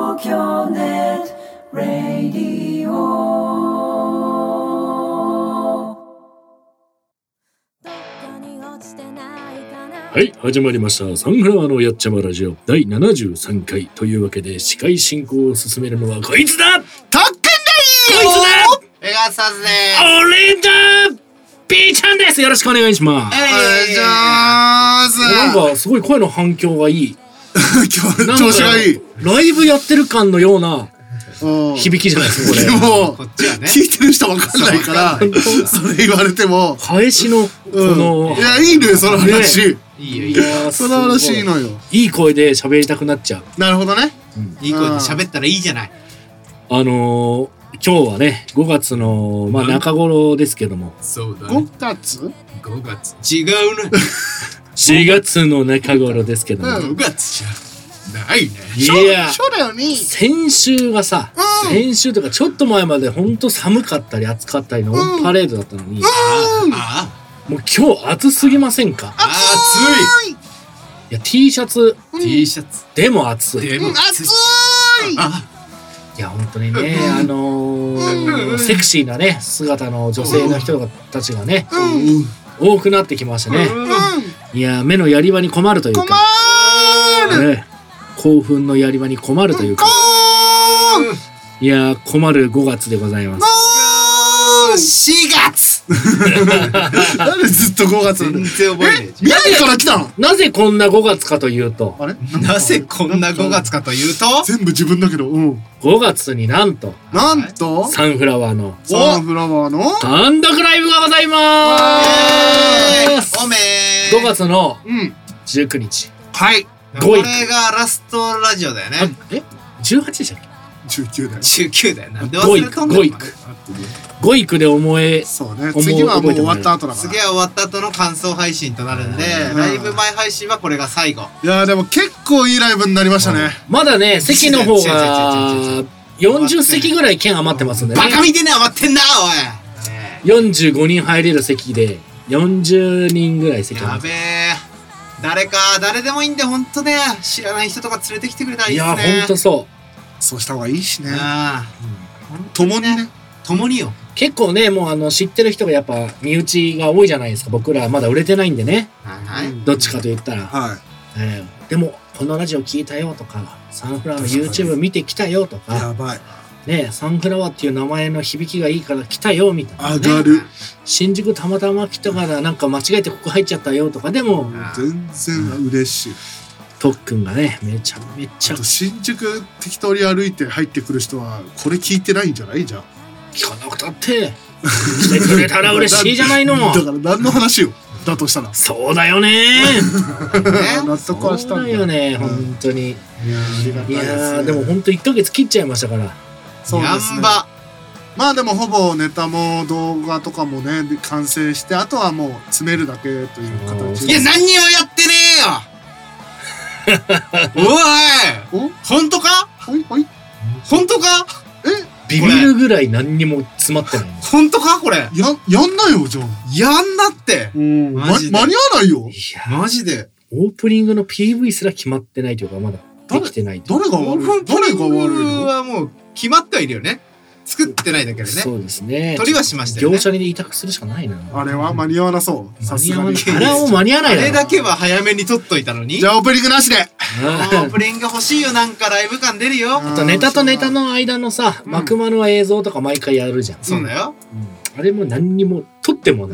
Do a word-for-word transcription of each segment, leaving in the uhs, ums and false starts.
東京ネットラディオ。 はい、始まりました。サンフラワーのやっちゃまラジオだいななじゅうさんかいというわけで、司会進行を進めるのはこいつだ、 たっくんだこいつだ、 ペガサスで俺だ、ピーちゃんです。よろしくお願いします。 お願いします。 なんかすごい声の反響がいい。 今日調子がいい。 ライブやってる感のような響きじゃないですか、これ。 でもこっちはね、 聞いてる人わかんないからそれ言われても返しのこの、 うん、いやいいのよその話、ね、 いいよいいよ、 その話いいのよ。 いい声で喋りたくなっちゃう。 なるほどね、 うん、いい声で喋ったらいいじゃない。 あのー、今日はねごがつのまあ中頃ですけども、 そうだね、 ごがつごがつ違うねしがつの中頃ですけども、 うんごがつじゃないね。 いやそうだよね。 先週がさ、うん、先週とかちょっと前までほんと寒かったり暑かったりのオンパレードだったのに、うん、 ああもう今日暑すぎませんか？ 暑い。 いや T シャツ、 うん、T シャツでも暑い。 でも暑い。 あいや本当にね、あのー、セクシーなね姿の女性の人たちがね、うん、多くなってきましたね、うん、いや目のやり場に困るというか、困る、ね、興奮のやり場に困るというか、いや困るごがつでございます。 しがつなんでずっとごがつなんだ。 全然覚えねえ。 未来から来たの？ なぜこんなごがつかというと、 あれなぜこんなごがつかというと、 全部自分だけど、うん、 ごがつになんとなんとサンフラワーのサンフラワーの単独ライブがございまーす。 おめーごがつのじゅうくにち、 うん、はいこれがラストラジオだよね。 えじゅうはちでしたっけ？ じゅうきゅうだよ。 じゅうきゅうだよ。なんで忘れたんだろう。 ごいくごいくで思え、 そうね、次はもう終わった後だから。 次は終わった後の感想配信となるんで、ライブ前配信はこれが最後。 いやーでも結構いいライブになりましたね。 まだね席の方がよんじゅっせきぐらい券余ってますんでね。 バカみてえな余ってんなおい。 よんじゅうごにん入れる席でよんじゅうにんぐらい席やべえ。誰か誰でもいいんでほんとね、知らない人とか連れてきてくれたらいいですね。 いやほんとそう。 そうした方がいいしね。 ああ、 共にね。 共によ。 結構ねもうあの知ってる人がやっぱ身内が多いじゃないですか。僕らまだ売れてないんでね、 はい、 どっちかと言ったら、 はい、 えー、でもこのラジオ聞いたよとかサンフラワーの YouTube 見てきたよとか、 やばいね、サンフラワーっていう名前の響きがいいから来たよみたいな、 ね、上がる。 新宿たまたま来たからなんか間違えてここ入っちゃったよとかでも全然嬉しい。 とっくんがねめちゃめちゃ、 あと新宿適当に歩いて入ってくる人はこれ聞いてないんじゃないじゃん。 聞かなくたって来てくれたら嬉しいじゃないのだから何の話よだとしたらそうだよね納得はしたんだよね、うん、本当に。いやありがたいですね。 いやでも本当いっかげつ切っちゃいましたから。 そうですね。やんば。まあでもほぼネタも動画とかもね完成して、あとはもう詰めるだけという形で。 いや何にもやってねえよおいお本当かほいほい本当かえビビるぐらい何にも詰まってない。 本当かこれ。 や、やんなよ、じゃあ。 やんなって。 うん。ま、間に合わないよ。 いや、マジで。 オープニングの ピーブイ すら決まってないというか、まだできてない。 誰が悪い？誰が悪いの？ はもう決まってはいるよね。作ってないだけでね。 そうですね。 取りはしましたよね。 業者に委託するしかないな。 あれは間に合わなそう。 さすがに。あれはもう間に合わない。 あれだけは早めに取っといたのに。 じゃあオープニングなしで。 オープニング欲しいよ。なんかライブ感出るよ。 あとネタとネタの間のさ、マクマの映像とか毎回やるじゃん。 そうだよ。 あれも何にも撮ってもない。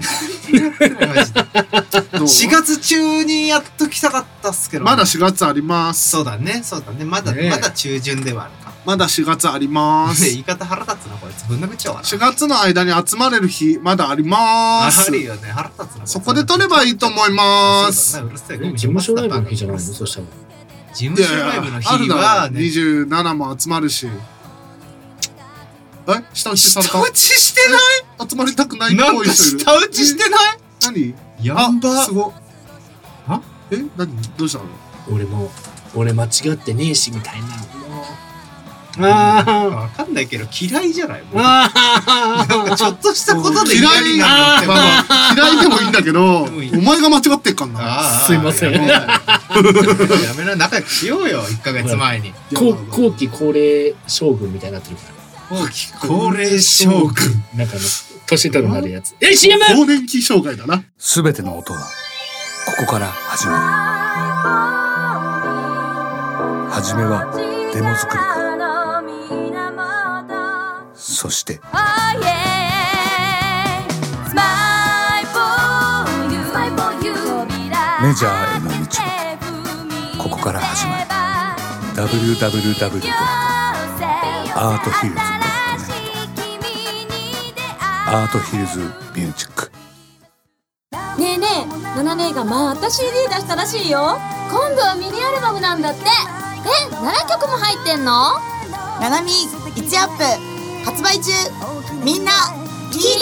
しがつ中にやっときたかったっすけど。 まだしがつあります。 そうだね、そうだね。まだまだ中旬ではあるか。 まだしがつあります。 言い方腹立つなこいつ。ぶん殴っちゃうわな。 しがつの間に集まれる日まだあります。 あるよね。腹立つな。 そこで撮ればいいと思います。 事務所ライブの日じゃないの？そしたら事務所ライブの日はにじゅうななも集まるし。え、下打ちされた？ 下打ちしてない？ 集まりたくないっぽい人いる。 下打ちしてない？ 何？ やんば。 すご。 は？ え、何？どうしたの？ 俺も俺間違ってねえしみたいな。 あーわかんないけど嫌いじゃないもうあなんかちょっとしたことで嫌嫌にいなるのってまあまあ嫌いでもいいんだけどでもいいお前が間違ってっかんな。 あーすいませんやめなやめな仲良くしようよいっかげつまえに後後期高齢将軍みたいになってるか後期高齢将軍らなんかあの年取るなるやつえ シーエム更年期障害だな。 すべての音はここから始まる。はじめはデモ作りからそしてメジャーへの道はここから始まる。 ダブリューダブリューダブリュー ドットアートヒルズ ドットネット アートヒルズミュージック。 ねえねえ、ナナ姉がまた シーディー 出したらしいよ。今度はミニアルバムなんだって。え、ななきょくも入ってんの？ ナナミいちアップ発売中。みんな聞いてね。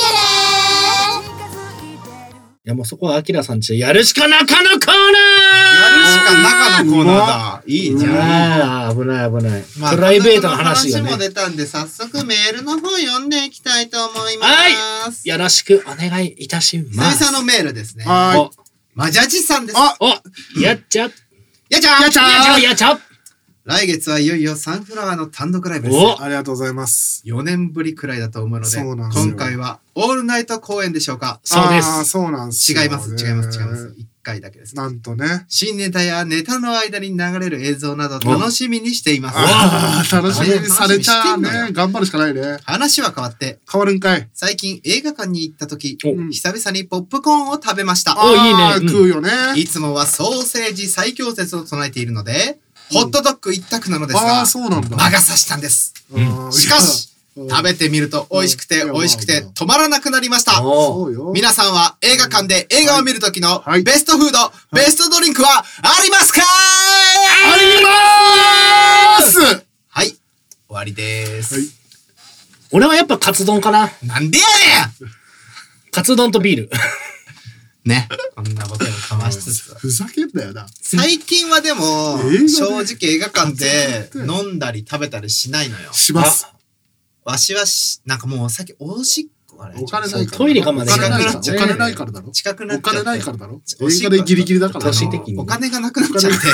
いやもうそこはアキラさんちでやるしかなかのコーナーやるしか中のコーナーだいいじゃんああ危ない危ない、 まあプライベートの話がね話も出たんで早速メールの方読んでいきたいと思いまはすよろしくお願いいたします久々のメールですねはマジャジさんですあおやっちゃやっちゃーやっちゃやっちゃ来月はいよいよサンフラワーの単独ライブですおありがとうございます。 よねんぶりくらいだと思うのでそうなんですよ今回はオールナイト公演でしょうかそうですあーそうなんですよね。 違います違います違いますいっかいだけですなんとね。 新ネタやネタの間に流れる映像など楽しみにしていますああ楽しみにされちゃう楽しみにしてんのね。頑張るしかないね。 話は変わって変わるんかい。 最近映画館に行った時お久々にポップコーンを食べましたおいいねあーうん食うよね。 いつもはソーセージ最強説を唱えているので、ホットドッグ一択なのですあがあ、そうなんだ。 魔が差したんです。 うんしかし、 うん食べてみると美味しくてうん美味しくてまあまあ止まらなくなりました。 おそうよ。 皆さんは映画館で映画を見る時のはいベストフード、ベストドリンクはありますかありますはい、終わりです。 はい俺はやっぱカツ丼かななんでやカツ丼とビールねんね。こんなボケをかましつつ。 ふざけんなよな。 最近はでも映画で正直映画館で飲んだり食べたりしないのよ。 します。 わしはし、なんかもうさっきおしっこあれ。 お金ないから。 トイレ我慢できないお金ないから。お金ないからだろ。 近くなっおちゃって。 金ないからだろ。 おしっこ映画でギリギリだから。 年的にお金がなくなっちゃって。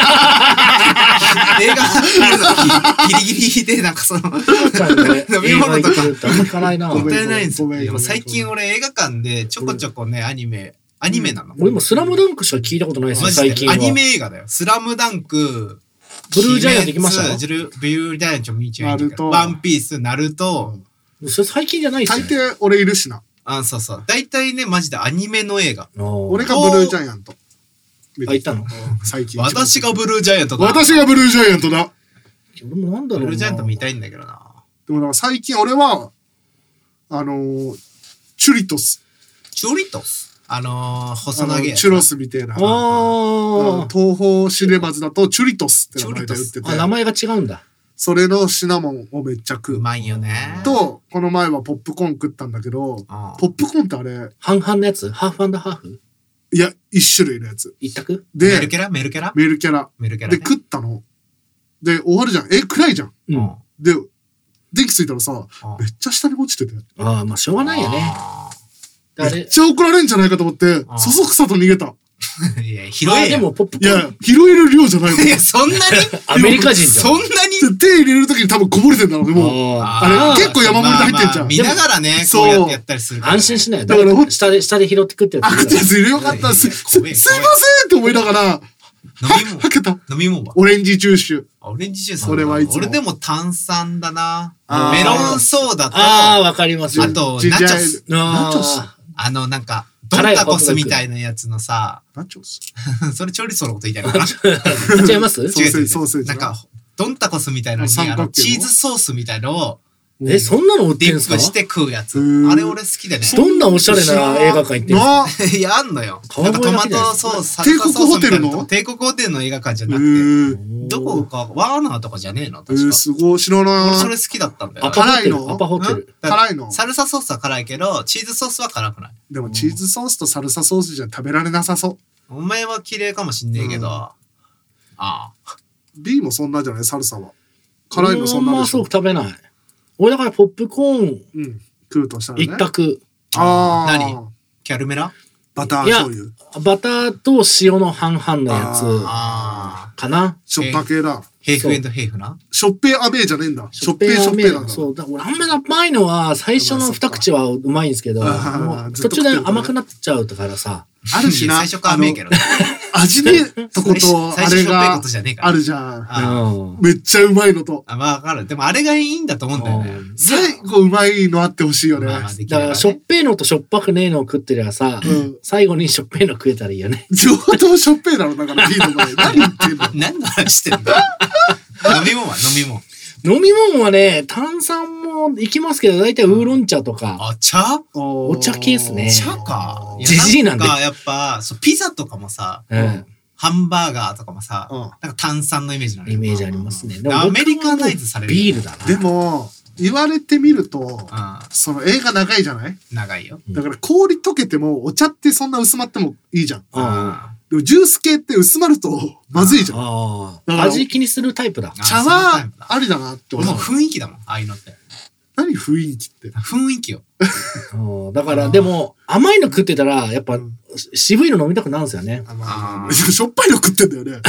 映画見るのギリギリで、なんかその、飲み物とか。 行かないなごめんもったいないんですよ。 ごめんごめんいやもう最近俺映画館でちょこちょこね、アニメ、アニメなの。 俺もスラムダンクしか聞いたことないですよマジで最近はアニメ映画だよ。スラムダンク、 ブルージャイアント行きました鬼滅ジルブルージャイアント見ちゃいナルトワンピース、ナルト、 それ最近じゃないっす大よね抵俺いるしな。 あ、そうそう。大体ね、マジでアニメの映画。 俺がブルージャイアント。 あ、いたのうん最近。 私がブルージャイアントだ。 私がブルージャイアントだ。 俺もなんだろうなブルージャイアント見たいんだけどな。 でもなんか最近俺は、あのー、チュリトス。 チュリトスあのー、 あ細長いやつ。 のチュロスみたいな。 あうんー東宝シネマズだとチュリトスって名前で売っててあ名前が違うんだそれのシナモンをめっちゃ食う。 うまいよね。 と、この前はポップコーン食ったんだけど、 ああポップコーンってあれ、 半々のやつハーフハーフいや、一種類のやつ。 一択で、 メルケラメルケラメルキャラ。で、 メルケラね。 食ったの。で、終わるじゃん。え、暗いじゃん。 うんうんで、電気ついたらさ、 あめっちゃ下に落ちてて。 ああまあしょうがないよねあれめっちゃ怒られんじゃないかと思って、 あそそくさと逃げた。 いや、拾あえよ。 でもポップいやコーン、 拾える量じゃないもん。 いや、そんなにアメリカ人じゃんそんなに手入れるときに多分こぼれてんだろうね、もう。 ああれ結構山盛りで入ってんじゃんまあまあ見ながらね、 そうこうやってやったりするから。 ー安心しないよだから誰か下で下で拾って食ってやあ、食ったやついるよかった。す、すすいま怖えせんって思いながら、 飲み物はけた。 飲み物はオレンジジュース。 あオレンジジュース。 それはいつも俺でも炭酸だな。 あーメロンソーダと、 ああわかりますあと、 ジンジャーエールナチョス。 ナチョスああの、なんか、ドンタコスみたいなやつのさ、 ナチョス。 それチョリソのこと言いたいのかなー違いますソーセージ違う違うソーセージなんか、ドンタコスみたいなのに、あの、 三角形のチーズソースみたいのをえそんなの売ってディんすかップして食うやつ。 へーあれ俺好きでね。 どんなおしゃれな映画館行ってんすかないや、あんのよ。 川越なんかトマだけじゃないトソース、サ帝国ホテルのサルサソースみたいなとこ帝国ホテルの映画館じゃへなくて、 ーどこか、ワーナーとかじゃねえのえー、 確か。 すごい、知ら俺なそれ好きだったんだよアね。 パホテル辛いのアパホテルうん辛いのサルサソースは辛いけど、チーズソースは辛くない。 でもチーズソースとサルサソースじゃ食べられなさそお前は綺麗かもしんねえけど、 うんああ。 う。B もそんなじゃないサルサは。 辛いのそんなでしょあんまそう。食べない。俺だからポップコーンうん。食うとしたらね。 一択。 ああ。 何キャルメラバターいや醤油。 バターと塩の半々のやつああ。 かな。 しょっぱ系だ。 ヘイフエンドヘイフな。 しょっぺいアベーじゃねえんだ。しょっぺいしょっぺいなんだ。 そう。だから俺あんまり甘いのは最初の二口はうまいんですけど、 あーもうずっと食ってるとね途中で甘くなっちゃうからさ。 あるしな。 最初から甘いけどね。 味でとことあれ最初しょっぱいがことじゃねえから。 あるじゃん。 あうんめっちゃうまいのと。 あ、わかる。でもあれがいいんだと思うんだよね。 最後うまいのあってほしいよね。 まあまあできだから、 ればねしょっぺいのとしょっぱくねえのを食ってりゃさ、 うん最後にしょっぺいの食えたらいいよね。 両方しょっぺいなのだからいいのかね。何言ってんの何の話してんだ飲み物は飲み物。 飲み物はね、炭酸もいきますけど、だいたいウーロン茶とか、 あ、茶お茶系っすね茶か。 ジジイなんでかやっぱ、そう、ピザとかもさ、 うんハンバーガーとかもさ、 うんなんか炭酸のイメージなのよイメージありますね。 アメリカナイズされる。 ビールだな。 でも、言われてみると、 うん。 その映画長いじゃない長いよ。 うんだから氷溶けてもお茶ってそんな薄まってもいいじゃん。 あでもジュース系って薄まるとまずいじゃん。 あだから味気にするタイプだ。 あ茶そのタイはプだありだなって思う俺もう。雰囲気だもん、ああいうのって。 何雰囲気って。 雰囲気よ。 うんだから、でも、甘いの食ってたら、やっぱ、渋いの飲みたくなるんですよね。 あまああーしょっぱいの食ってんだよね。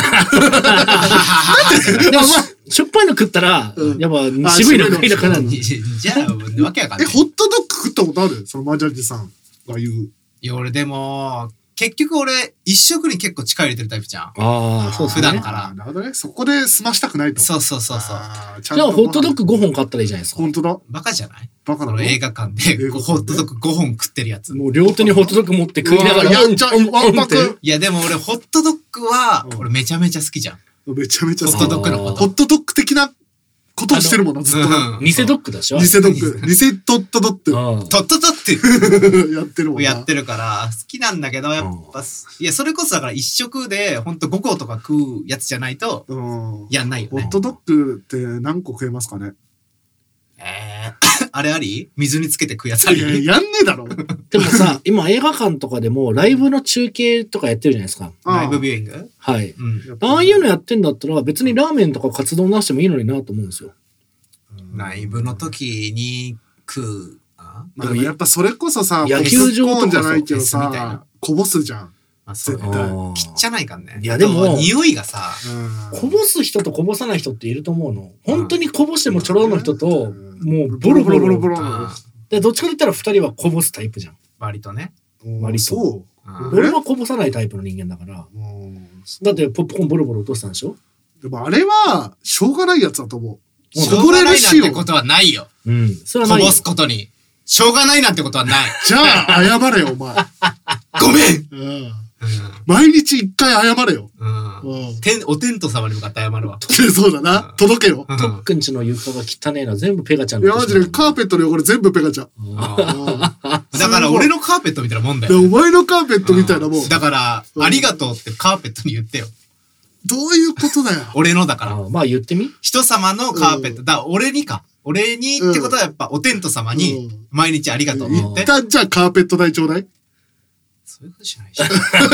でも、しょっぱいの食ったらう、んやっぱ、渋いの食いたくなる。 じじゃあ、わけわかんえ、 ない。 ホットドッグ食ったことあるそのマジャジさんが言う。 いや、俺でも、結局俺、一食に結構力入れてるタイプじゃん。 ああ、そうですね。 普段からあーなるほどね。そこで済ましたくないと。 そうそうそうそう。 あーちゃんじゃあ、 とホットドッグごほん買ったらいいじゃないですか。 本当だ。 バカじゃないバカなのこの映画館で映画館でホットドッグごほん食ってるやつ。 もう両手にホットドッグ持って食いながら、 うわやんちゃうんわんぱくうんっていや、でも俺、ホットドッグは、俺めちゃめちゃ好きじゃん。 めちゃめちゃ好きホットドッグのこと。 ホットドッグ的なことをしてるもんな、ずっとな。 うん偽ドッグでしょ偽ドッグ。偽トットドッグ。 うんとっととってやってるもんな。 やってるから、好きなんだけど、やっぱ、いや、それこそだから一食で、ほんとごことか食うやつじゃないと、 うん。 やんないよね。 ホットドッグって何個食えますかねえー、あれあり水につけて食うやつあいや、 りやんねえだろ。 でもさ、今映画館とかでもライブの中継とかやってるじゃないですか。 ああライブビューイングはい。 うん。 ああいうのやってんだったら別にラーメンとかカツ丼なしてもいいのになと思うんですよ。 ライブの時に食う。あまあでもやっぱそれこそさ、 野球場とかさポップコーンじゃないけどフェスみたいなさ、こぼすじゃん。 まあ、そう絶対あー汚いかんね。 いやでもあと匂いがさ、 うんこぼす人とこぼさない人っていると思うの。本当にこぼしてもちょろの人と、もうボロボロボロボロ。 うんで、どっちかと言ったら二人はこぼすタイプじゃん。 割とね。 割とそうんえ俺はこぼさないタイプの人間だから。 う。うんだってポップコーンボロボロ落としたんでしょでもあれは、しょうがないやつだと思う。 しょうがないなんてことはないよ。 うん。それはないよこぼすことに。しょうがないなんてことはない。 じゃあ、謝れよ、お前。 ごめんうん毎日一回謝れよ。 うん。 うん。 天お天道様に向かって謝るわ。 そうだな。届けよ。 うんトックンちの床が汚ねえの全部ペガちゃんいや、マジでカーペットの汚れ全部ペガちゃん。 だから俺のカーペットみたいなもんだでよ。 お前のカーペットみたいなもん。 だから、 うんありがとうってカーペットに言ってよ。 どういうことだよ。 俺のだから。 あまあ言ってみ人様のカーペット。だから俺にか。俺にってことはやっぱお天道様にうん毎日ありがとうって言って一。旦じゃあカーペット代ちょうだい。 そういうことじゃないし。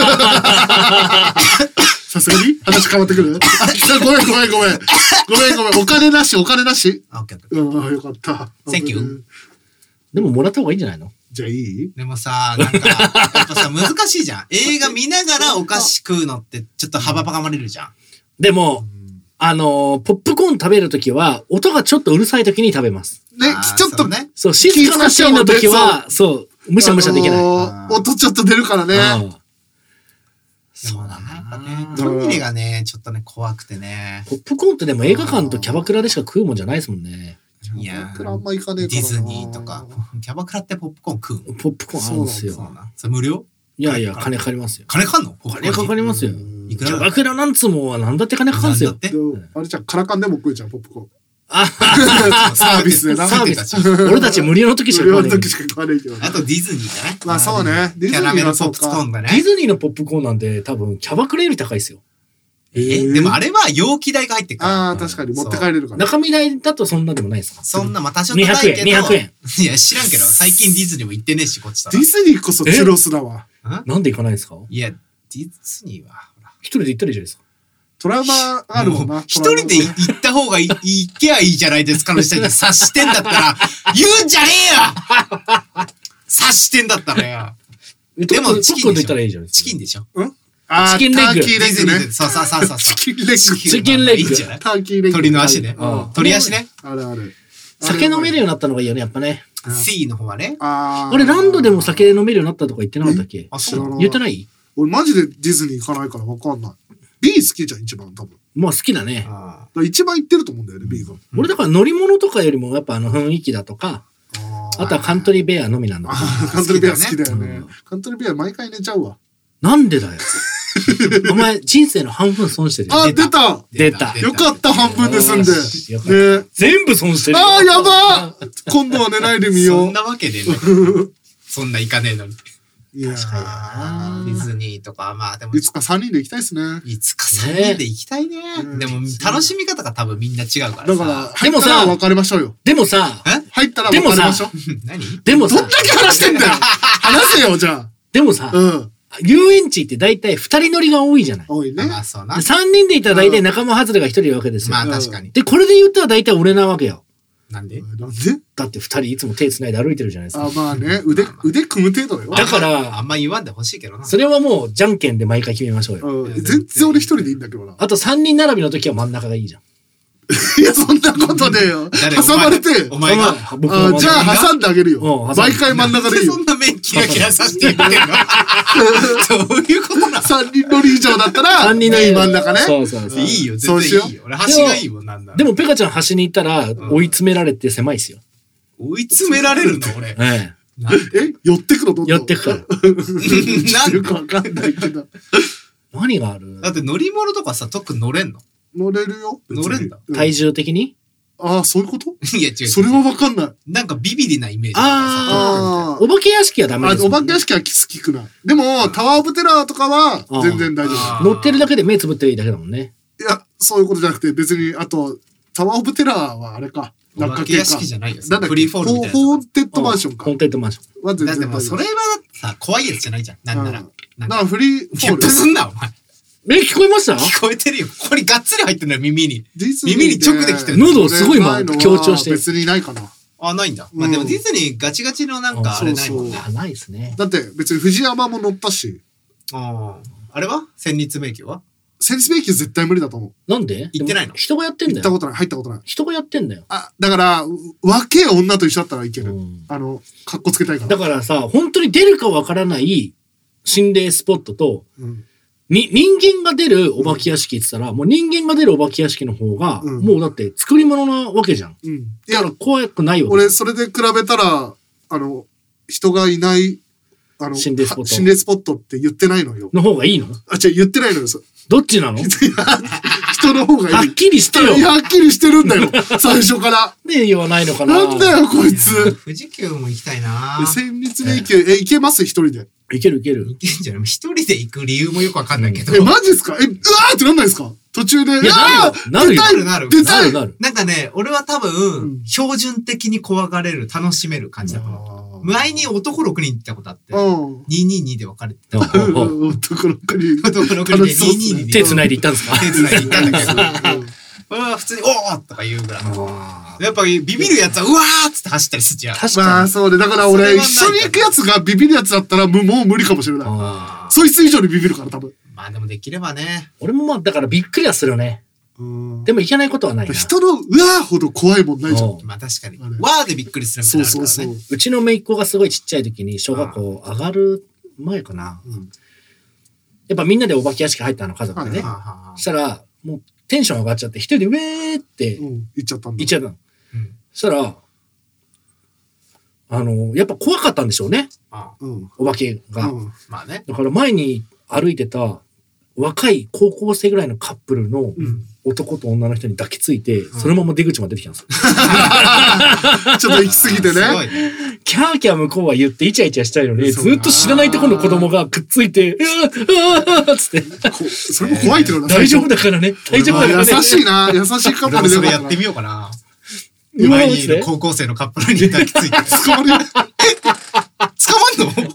さすがに話変わってくるあ、ごめんごめんごめん。ごめんごめん。お金なし、お金なし。 あオッケーオッケーうん、あよかった。 Thank you でももらった方がいいんじゃないのじゃあいいでもさ、なんか、やっぱさ、難しいじゃん。映画見ながらお菓子食うのってちょっと幅ばかまれるじゃん。 でも、あのーポップコーン食べるときは、音がちょっとうるさいときに食べます。 ねあー、 ちょっとそうね。 そう、静かなシーンのときは、そう、むしゃむしゃできない。 あのー音ちょっと出るからね。 うんそうだね。やっぱねうん、 トイレがね、ちょっとね、怖くてね。 ポップコーンってでも映画館とキャバクラでしか食うもんじゃないですもんね。 いや僕らあんま行かねえデからなィズニーとか、キャバクラってポップコーン食うのポップコーンあるんですよ。 そうなん。それ無料いやいや、金かかりますよ。 金かかんの金かかりますよ。 いくらキャバクラなんつうもんは何だって金かかるんですよなんだっ。てでもあれじゃん、カラカンでも食うじゃん、ポップコーン。 あ、 サービスでな。 サービスサービス俺たち無料の時しか無料食わない。デの時しか食わないけどね。 あとディズニーじゃないまあそうね。ディキズニャラメルポップーはそうか。 コーンだね。 ィズニーのポップコーンなんて多分キャバクラより高いですよ。 え、でもあれは容器代が入ってるから。 ああ、確かに持って帰れるから。 中身代だとそんなでもないですかそんな、まあ多少高いけど。 にひゃくえんにひゃくえんいや、知らんけど、最近ディズニーも行ってねえし、こっちとディズニーこそチュロスだわ。 なんで行かないですかいや、ディズニーは、ほら。 一人で行ったらいいじゃないですか。 トラウマあるもんな。 一人で行った方がいい、行けばいいじゃないですかの人に察してんだったら、言うんじゃねえよ察してんだったらよ。でもチキンでしょ。チキンでしょ。 うんあーチキンレッグターキーレッグね。 そうそうそうそう。 チキンレッグ。 チキンレッグいいんじゃないターキーレッグ。 鳥の足ね。 うん鳥足ね。 あるある。 酒飲めるようになったのがいいよね、やっぱね。 C の方はね。 あーあれ、ランドでも酒飲めるようになったとか言ってなかったっけ？ あ、そうなの言ってない？ 俺マジでディズニー行かないから分かんない。B 好きじゃん、一番多分。だかまあ好きだね。 あら一番行ってると思うんだよね、B が。 俺だから乗り物とかよりもやっぱあの雰囲気だとか、あとはカントリーベアのみなんだ。 カントリーベア好きだよねうん。 カントリーベア毎回寝ちゃうわ。 なんでだよ。お前人生の半分損してるよ。 あ、出た出た。 よかった、半分で済んで。 よかったね全部損してるよ。 あー、やばー今度は寝ないでみよう。 そんなわけでね。そんな行かねえのに。 いやあーディズニーとか、まあでもー、いつかさんにんで行きたいですね。 いつかさんにんで行きたいね。 ねでも楽しみ方が多分みんな違うからさ。 だから、 でもさ入ったら別れましょうよ。 でもさ、 え入ったら別れましょう。 何でもさどんだ、け話してんだよ話せよ、じゃでもさあ。、うん。 遊園地って大体二人乗りが多いじゃない。 多いね。 まあそうなで。三人でいたら大体仲間外れが一人いるわけですよ。 まあ確かに。 で、これで言ったら大体俺なわけよ。 なんでなんでだって二人いつも手繋いで歩いてるじゃないですか。 あ、まあね、腕、腕組む程度だよ。 だからあんま言わんでほしいけどな。 それはもうじゃんけんで毎回決めましょうよ。 うん全然俺一人でいいんだけどな。 あと三人並びの時は真ん中がいいじゃん。 いや、そんなことねえよ。 誰挟まれて。 お前が。 その僕があじゃあ挟んであげるうんよ。 挟んで毎回真ん中でいいよそ。んな目キラキラさせて言ってんのどういうことなの三人乗り以上だったら、 三人乗り真ん中ね。 そうそうそう。 いいよ、 そうしよう全然いいよ。俺、橋がいいもん、なんだ。 でもペカちゃん端に行ったら追い詰められて狭いですよ。 追い詰められるの俺。 ええ寄ってくのどんどん。 え。寄ってくから。 なんよくわかんないけど。 何がある？ だって乗り物とかさ、特に乗れんの乗れるよ。別に乗れんだう体重的に？ ああ、そういうこといや、違う。 それはわかんない。 なんかビビリなイメージ。 ああお化け屋敷はダメあ。あですよね。 お化け屋敷は好きくない。でも、タワーオブテラーとかは全然大丈あ夫。 乗ってるだけで目つぶってるだけだもんね。 いや、そういうことじゃなくて、別に、あと、タワーオブテラーはあれか。 お化け屋敷じゃないよ。フなんだっけリーフォールみたいな。 ホーンテッドマンションかコン。テントマンション。 は全だってもう然大丈夫。 それはさ、怖いやつじゃないじゃん。なんなら。 うんなんかだからフリーフォゲッール。 プすんな、お前。 え、聞こえました？ 聞こえてるよ。ここにがっつり入ってんのよ、耳に。 ディズニー耳に直で来てる喉すごい今強調してる別にないかな。 あ、ないんだ。まあでもディズニーガチガチのなんかあれないもんね。 あ、ないですね。 だって別に藤山も乗ったし、 ああ。あれは千日迷宮はセンスメイキ絶対無理だと思う。 なんで？ 行ってないのでも人がやってんだよ。 行ったことない、入ったことない。 人がやってんだよ。 あ、だから、若え女と一緒だったらいける。 うんあの、かっこつけたいから。 だからさ、本当に出るかわからない心霊スポットと、 うんに、人間が出るお化け屋敷って言ったら、もう人間が出るお化け屋敷の方が、 うんもうだって作り物なわけじゃん。 うん。いだやから怖くないわけ。 俺、それで比べたら、あの、人がいない、あの、 心霊スポットは心霊スポットって言ってないのよ。 の方がいいの？ あ、違う、言ってないのよ。そどっちなの？ いや人の方がい。 はいっきりしてよいやはっきりしてるんだよ。最初から。 で言わないのかな？ なんだよ、こいつ。 富士急も行きたいなで千日迷宮、え、行けます一人で。 いけるいける。 行けんじゃない一人で行く理由もよくわかんないけど。 え、マジですかえ、うわーってなんないですか途中で。いやなるよ出たいなる出たいなるなる。 なんかね、俺は多う分ん、 標準的に怖がれる、楽しめる感じだと思う。前に男ろくにん行ったことあって、 うん。 にひゃくにじゅうにで分かれてた。 うんうんうん男の子に。 男ろくにんでにひゃくにじゅうにで手繋いで行ったんですか？ 手繋いで行ったんだけど、これは普通に、おーとか言うぐらい。やっぱビビるやつは、うわーっつって走ったりするじゃん。 確まあ、 かに。 そうね。だから俺、 それはない一緒に行くやつがビビるやつだったら、もうもう無理かもしれない。 あーそいつ以上にビビるから、多分。 まあでもできればね。 俺もまあ、だからびっくりはするね。 うんでもいけないことはないな。 人のうわーほど怖いもんないじゃん。 うんまあ確かに。 あれわーでびっくりするみたいそうなのあるからね。 そうそう。 うちの姪っ子がすごいちっちゃい時に小学校上がる前かな。 うんやっぱみんなでお化け屋敷入ったの家族でね。 はいはあはあそしたら、もうテンション上がっちゃって一人でウェーってうん。行っちゃったんだ。 言っちゃったの。 うんそしたら、あの、やっぱ怖かったんでしょうね。 あうん。 お化けが。 うん。 まあね。 だから前に歩いてた若い高校生ぐらいのカップルのうん。 男と女の人に抱きついて、そのまま出口まで出てきたんですよ。 ちょっと行き過ぎてすごね。 いね。 キャーキャー向こうは言ってイチャイチャしたいのに、 そうずっと知らないところの子供がくっついて、うわうわつって、 こそれも怖いけどな。 大丈夫だからね、大丈夫だからね。 優しいな。優しいカップ俺もルでよかったなそれやってみようかな。 うわ前にいるつって高校生のカップルに抱きついて。 捕まるよ。 捕まんの二十歳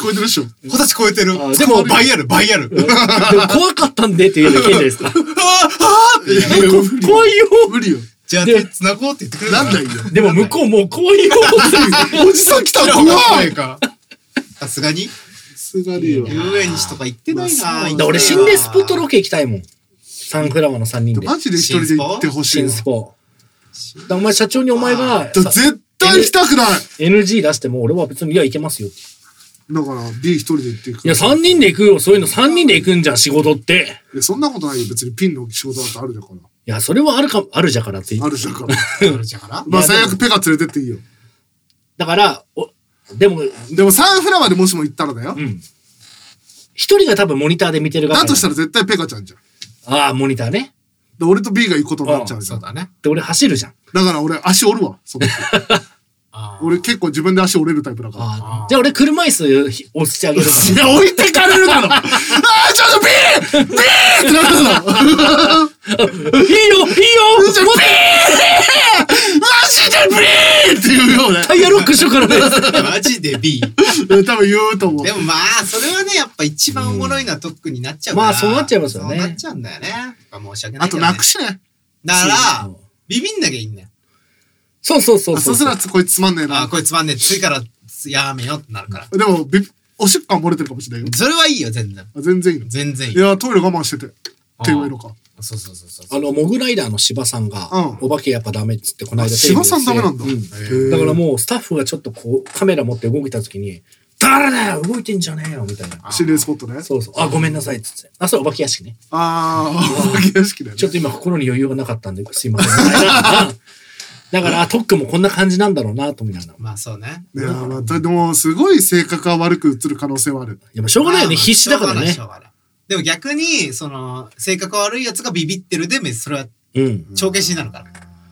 超えてるっしょ。 二十歳超えてる。 あでも倍ある、倍ある。 でも怖かったんでっていうのいけんじゃないですか。 ああって言う。 怖いよ。 無理よ。 じゃあ手繋ごうって言ってくれるなんないよ。 でも向こうもう怖いよ。 おじさん来たら怖い。 か。さすがにすがによ。 遊園地とか行ってないな。 だ俺心霊スポットロケ行きたいもん。サンフラワーのさんにんで。 マジで一人で行ってほしい新わ。 スポ。だからお前社長にお前がだ絶対行きたくない。 エヌジー 出しても俺は別にいや行けますよ。 だから B 一人で行っていく。 いやさんにんで行くよ。そういうのさんにんで行くんじゃん仕事って。 いやそんなことないよ。別にピンの仕事だってあるじゃから。 いやそれはあるかあるじゃからって。 あるじゃから。 あるじゃからまあ最悪ペガ連れてっていいよ。 だからおでもでもサンフラワーでもしも行ったらだよ。 うん一人が多分モニターで見てる側だとしたら絶対ペガちゃんじゃん。 ああモニターね。 で俺と B が行くことになっちゃうじゃ。 そうんだね。 で俺走るじゃん。 だから俺足折るわ。その時あー俺結構自分で足折れるタイプだから。 あじゃあ俺車椅子ひ押してあげるかいや、置いてかれるだろあーちょっと B! B! ってなるだろら。いいよいいよちょ B! マジで B! って言うよね。 タイヤロックしようからね。 マジで B。 多分言うと思う。 でもまあ、それはね、やっぱ一番おもろいのは特になっちゃうから。 まあそうなっちゃいますよねそうなっちゃうんだよね。申し訳ないあとけどね。 なくしね。 だからそう、 ビビんなきゃいいんだよ。 そうそうそうあそそううすらこいつつまんねえあ、 な。 こいつまんねえ。次からやめよってなるから。 でも、びおしっこは漏れてるかもしれないよ。 それはいいよ、全然。 あ全然いいの。 全然いい。 いや、トイレ我慢してて。って言えるのか。 そうそうそうそう。 あのモグライダーの芝さんが、 うんお化けやっぱダメっつってこの間テレビ芝でさんダメなんだ。 うんへーだからもうスタッフがちょっとこうカメラ持って動いた時に誰だよ動いてんじゃねえよみたいな。 心霊スポットね。 そうそうあごめんなさいっつってあそうお化け屋敷ねあー、お化け屋敷だよね。 ちょっと今心に余裕がなかったんですいませんみたいなだからあトックもこんな感じなんだろうなと思いながらまあそうね。 いや、まあ、でも、すごい性格が悪く映る可能性はある。 やっぱしょうがないよねまあ必死だからねしょうがないしょうがないでも逆に、その、性格悪いやつがビビってるで、それはうん帳消しになるから。だ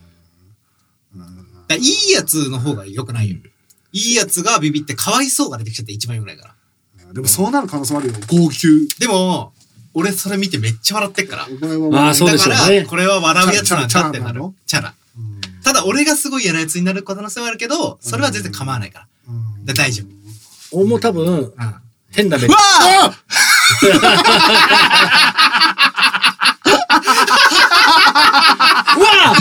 からいいやつの方が良くないよ。いいやつがビビってかわいそうが出てきちゃって一番良くないから。 でも、そうなる可能性もあるよ。号泣。 でも、俺それ見てめっちゃ笑ってっから。 お前は、 あーそうでしょうねだから、これは笑うやつなんだってチャなるラなの。 チャラ。ただ、俺がすごい嫌なやつになる可能性はあるけど、それは全然構わないから。 うんだから大丈夫。 俺も多分うん。 変な目うわあうわ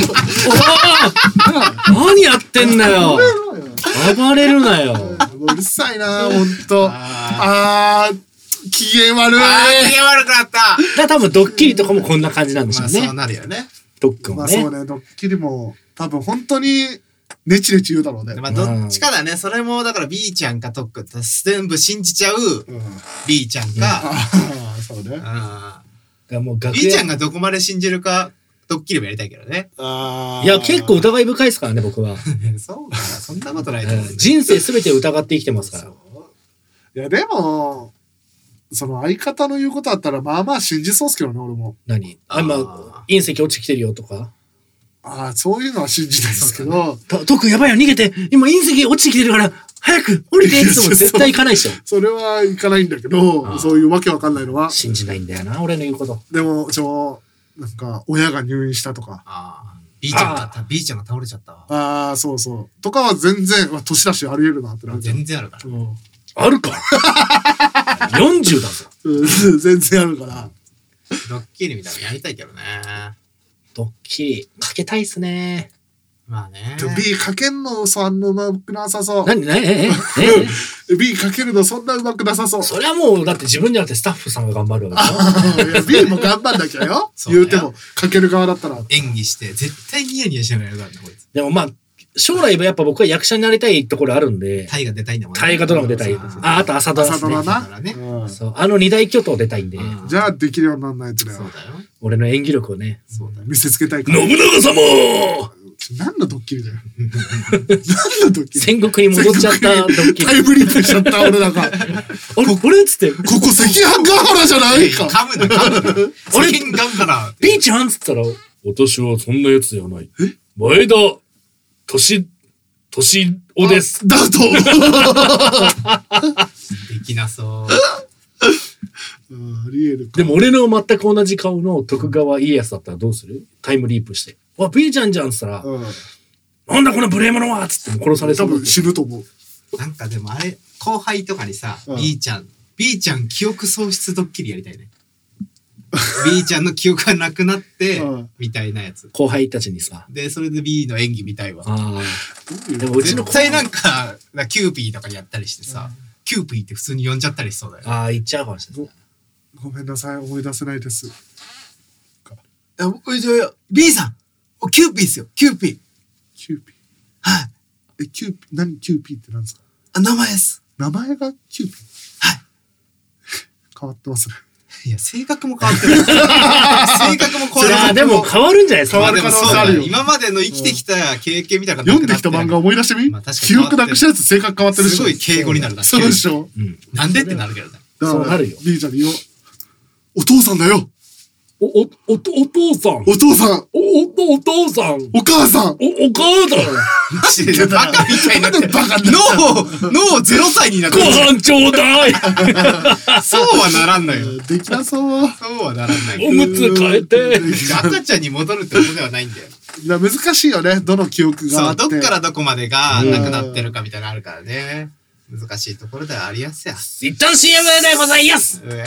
お何やってんだよ暴れるなようるさいな、ほんと。 ああー、機嫌悪い。 あー、機嫌悪くなった。 だから多分ドッキリとかもこんな感じなんでしょまあ、 うね、 そうなるよね。 ドックもね、 まあそうね、ドッキリも、多分本当に、ネチネチ言うだろうね。 まあ、どっちかだね。それも、だから B ちゃんかトックって全部信じちゃううん B ちゃんか、 ああ、そうね。 うんだからもう楽 B ちゃ屋んがどこまで信じるか、ドッキリもやりたいけどね。 あーいや結構疑い深いですからね僕は、 そうかな。そんなことないと思う、 うん人生すべて疑って生きてますからいや、でも、その相方の言うことあったら、まあまあ信じそうっすけどね、俺も。 何ああー今隕石落ちてきてるよとかああ、そういうのは信じないですけど、 とトックやばいよ逃げて今隕石落ちてきてるから早く降りてって言っても絶対行かないでしょそれはいかないんだけど、そういうわけわかんないのは。 信じないんだよな俺の言うことでも、ちょ、なんか、親が入院したとか。 ああ。B ちゃんが、B ちゃんが倒れちゃったわ。 ああ、そうそう。とかは全然、まあ年だしあり得るなってなるじゃん。 全然あるから。 うんあるかよんじゅうだぞうん全然あるから。 ドッキリみたいなのやりたいけどね。 ドッキリかけたいっすねまあね。 でも B かけんのそんなうまくなさそう。 何何えええ B かけるのそんなうまくなさそう。 それはもうだって自分じゃなくてスタッフさんが頑張るわけでしょいや B も頑張んなきゃよ。 そうだよ言うても、かける側だったら。 演技して、絶対ニヤニヤしながらやるからね、こいつ。 でもまあ将来はやっぱ僕は役者になりたいところあるんでタイが出たいんだもんね。 大河ドラマ出たいそうそうああと朝ドラですね朝ドラなだからね。 うんそうあの二大巨頭出たいんでうんじゃあできるようにならないとだよ。 そうだよ。 俺の演技力をねそうだよ。 見せつけたいから。 信長様何のドッキリだよ。何のドッキリ戦国に戻っちゃったドッキリタイムリープしちゃった俺なんか。 あれこれっつってここ赤飯ヶ原じゃないか。 噛むな、噛むな。 あれ世間がんから。 ピーちゃんっつったら私はそんなやつではない前田年年男ですだと。 できなそう。 うんありえるか。 でも俺の全く同じ顔の徳川家康だったらどうするタイムリープして「わピーちゃんじゃん」っつったらうん。 「なんだこの無礼者は」っつって殺されそう多分死ぬと思う。 なんかでもあれ、 後輩とかにさ、 うん B ちゃん、B ちゃん記憶喪失ドッキリやりたいね。B ちゃんの記憶がなくなってうん、 みたいなやつ。 後輩たちにさ。 で、それで B の演技見たいわ。 ああ。でもうちの絶対なんか、キューピーとかにやったりしてさ、キューピーって普通に呼んじゃったりしそうだよね。 ああ、言っちゃうかもしれない。 ごめんなさい、思い出せないです。 あ、おいじゃあ B さんおキューピーっすよ、キューピー。 キューピー。 はい。 え、キューピー、何キューピーって何ですか？ あ、名前です。 名前がキューピー。 はい。 変わってますね。 いや、性格も変わってる。性格も変わる。 いや、でも変わるんじゃないですか。 変わる可能性あるよ。 今までの生きてきた経験みたいなのが読んできた漫画思い出してみ、 まあ確かに記憶なくしたやつ性格変わってるでしょ。 すごい敬語になるな。 そうでしょ。 うん。 なんでってなるけどね。 だからそうなるよ B ちゃんに言おう。お父さんだよ。 お、お、お、お父さん。 お父さん。 お、お、お父さん。 お母さん。 お、お母さん。 マジでバカみたいになってる。 バカになっ脳、脳ゼロ歳になってごる。 飯ちょうだい。 そうはならんのよ。 できなそう。 そうはならんない。 おむつ変えて。 赤ちゃんに戻るってことではないんだよ。 いや難しいよね。どの記憶がそう、 あって。 どっからどこまでがなくなってるかみたいなのあるからね。難しいところではありやすや。 一旦 シーエム でございます。 うえ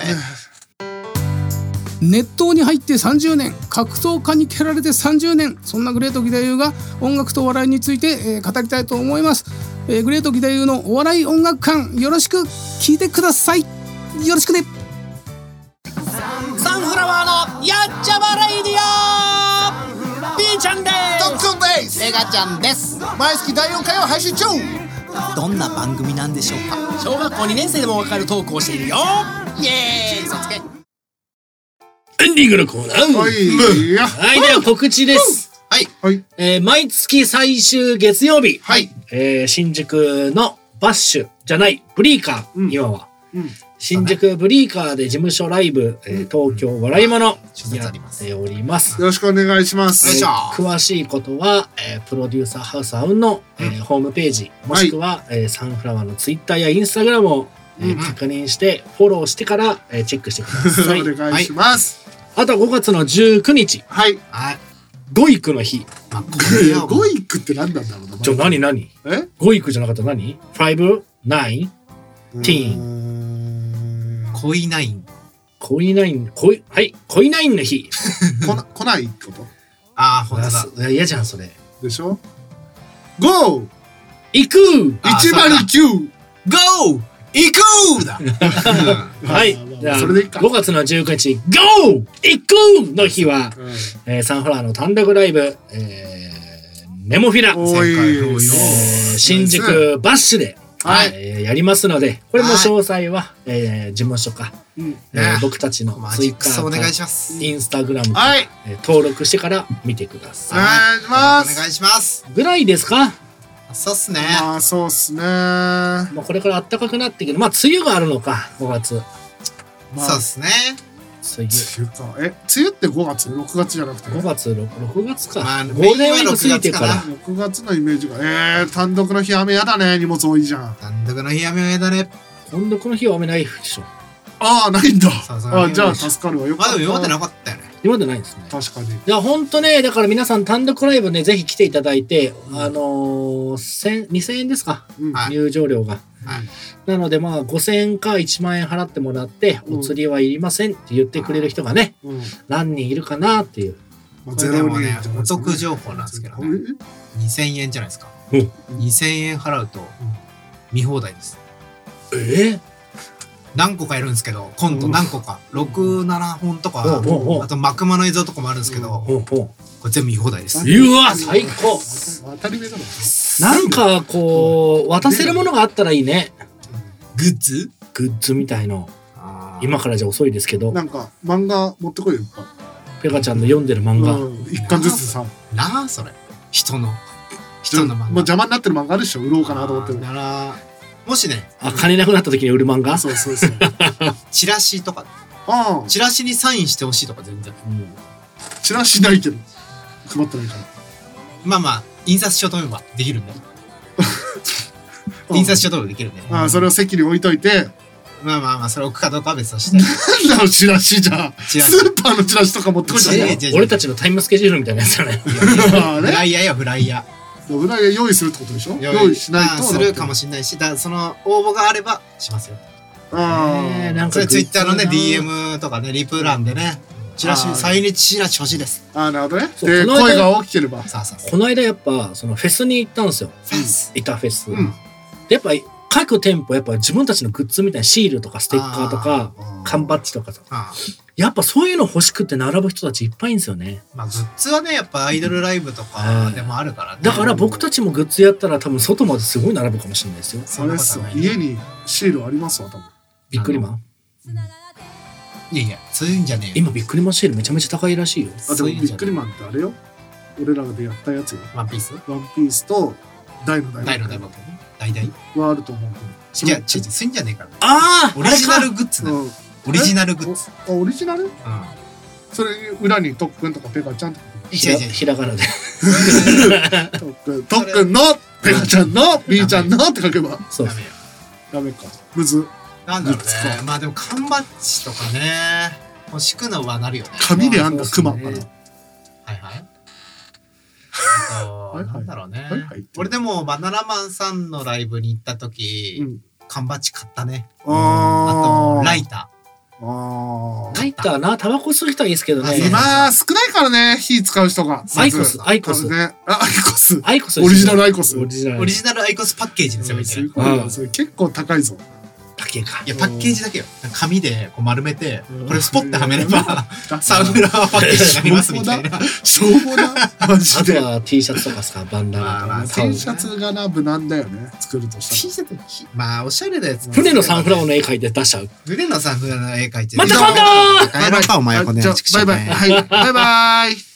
熱湯に入ってさんじゅうねん、格闘家に蹴られてさんじゅうねん、そんなグレート義太夫が音楽とお笑いについて、えー語りたいと思います、えーグレート義太夫のお笑い音楽館、よろしく聞いてください。よろしくね。 サンフラワーのやっちゃまレイディオ B ちゃんでトックンです。エガちゃんです。毎月だいよんかいを配信中。どんな番組なんでしょうか。 小学校にねん生でもわかるトークをしているよ。 イエーイ。嘘つけ。 エンディングのコーナー。 はい。いや。 はい、では告知です。 はい。 はい。 えー毎月最終月曜日、 はい。 えー新宿のバッシュじゃないブリーカー、 うん今はうん。 新宿ブリーカーで事務所ライブ、えー東京笑い物諸説やありますっております。 よろしくお願いします。 よいしょえー詳しいことは、えープロデューサーハウスアウンの、えーホームページもしくは、えーサンフラワーのツイッターやインスタグラムを、えーうん確認してフォローしてから、えーチェックしてください。 お願いします。 あとごがつのじゅうくにちはい。 はい。 ゴイクの日。 まあ、これはもうゴイックって何なんだろうな。 ちょ何何え？ ゴイクじゃなかったら何 ?ファイブ? ナイン? ティーンン。 恋ナイン。 恋ナイン、恋、はい、恋ナインの日。 こな来ないってことああ、ほんとだ。 いや嫌じゃん、それ。 でしょ？ゴー行くあ一零九。 ゴー行くーだ。 はい。 まあまあじゃあそれでいいかごがつのじゅうくにち、ゴー行くの日は、 うんえーサンフラワーの単独ライブ、えーネモフィラ、 おい正解遠いよえー新宿バッシュで、 はいえーやりますので、これも詳細は、えー事務所か、 うんえー僕たちのマツイッタジックスおーか願いします。 インスタグラムか、 はい。 えー登録してから見てくだおさい。 願いします。 お願いします。 ぐらいですか？ そうっすね。 まあそうっすね。 まあ、これから暖かくなってくる。まあ、梅雨があるのか、ごがつ。 まあそうっすね。 梅雨。 梅雨か。え、梅雨ってごがつ？ろくがつじゃなくてごがつ、ろくがつか。 まあゴールデンウィーク過ぎてからメインはろくがつか。 ろくがつのイメージが。えー、単独の日雨やだね。荷物多いじゃん。 単独の日やめだね。 今度この日は雨ないでしょ。 ああ、ないんだ。 さすがにあじゃあ助かるわ。よかまあった。 でも今までなかったよね。 今までないですね。 確かに。 いや、ほんとね、だから皆さん単独ライブね、ぜひ来ていただいて、あのー、千にせんえんですか、 うん。 はい入場料が。 はい。 なので、まあ、ごせんえんかいちまんえん払ってもらって、 うんお釣りはいりませんって言ってくれる人がね、 うん。 何人いるかなっていう。 まあ、 これゼロ人でもねとか、 お得情報なんですけどね。にせんえんじゃないですか。 うんにせんえん払うと見放題です。 え何個かやるんですけど、コント何個か、ろく、ななほんとか、 うんうんうんあとマクマの映像とかもあるんですけど、 ほうほこれ全部見放題です。 う。うわ、最高。 当たり前だもん。 なんか、こう、渡せるものがあったらいいね。 グッズグッズみたいの。 あー今からじゃ遅いですけど、 なんか、漫画持ってこいよ、いっぱい。 ペガちゃんの読んでる漫画。 うん一巻ずつさ。 なあ、それ。人の、人の漫画。 まあ邪魔になってる漫画あるでしょ。売ろうかなと思ってる。 だから、もしね、 あ、金なくなった時に売る漫画。 そうそうそう。 チラシとか、 ああ、 チラシにサインしてほしいとか全然。 うんチラシないけど。配ってないから。 まあまあ、印刷しようと思えばできるんで。 うん印刷しようと思えばできるんで。 ああ、それを席に置いといて、 まあまあまあ、それ置くかどうかは別として。 なんだろう、チラシじゃん。 チラシスーパーのチラシとか持ってこいじゃん。 違う違う違う俺たちのタイムスケジュールみたいなやつだね。 あれフライヤーやフライヤ裏で用意するってことでしょ。 用用意しないとするかもしれないし、だその応募があればしますよ。 ああ、 なんかツイッターのね ディーエム とかねリプ欄でねチラシ再日チラシ欲しいです。 ああ、なるほどね。で声が大きければ。 この間やっぱそのフェスに行ったんですよ。 フェス。 イタフェス。でやっぱ各店舗やっぱ自分たちのグッズみたいなシールとかステッカーとか缶バッジとかさ、やっぱそういうの欲しくって並ぶ人たちいっぱいいんですよね。 まあグッズはねやっぱアイドルライブとかでもあるからね。 だから僕たちもグッズやったら多分外まですごい並ぶかもしれないですよ。 それっすよ。家にシールありますわ多分。 ビックリマン。 いやいやそういうんじゃねえよ。 今ビックリマンシールめちゃめちゃ高いらしいよ。 あ、でもビックリマンってあれよ。俺らでやったやつよ。 ワンピース。 ワンピースと大の大大の大冒険。大々 はあると思うけど。 いや、違う、そういうんじゃねえから。 ああ、 オリジナルグッズなの。オリジナルグッズ。 あ、オリジナル？うん。それ裏に特訓とかペガちゃんとか。 ひらひらがなで。 特訓特訓のペガちゃんの B ちゃんのって書けば。 そう。 ダメか。むず。 なんだろうね。まあでも缶バッジとかね欲しくのはなるよね。 紙で編んだクマかな。 はいはい。なんだろうね。俺でもバナナマンさんのライブに行った時、缶バッジ買ったね。あとライター。ライターな、タバコ吸う人はいいですけどね。 今少ないからね、火使う人が。 アイコス、アイコス。 アイコス。 アイコス。 オリジナルアイコス。 オリジナルアイコスパッケージですよ。 結構高いぞ。 高いか。 いや、パッケージだけよ。紙でこう丸めて、これスポッてはめれば、サウンドラーパッケージになりますみたいな。 しょうもな。マジで。 あとは T シャツとかさ、バンダナとか。 T シャツがな、無難だよね。作るとしたら。 T シャツ、まあ、おしゃれなやつ。 船のサンフラワーの絵描いて出しちゃう。 船のサンフラワーの絵描いて。 また今度バイバイ。お前はこのバイバイ。はい。バイバイ。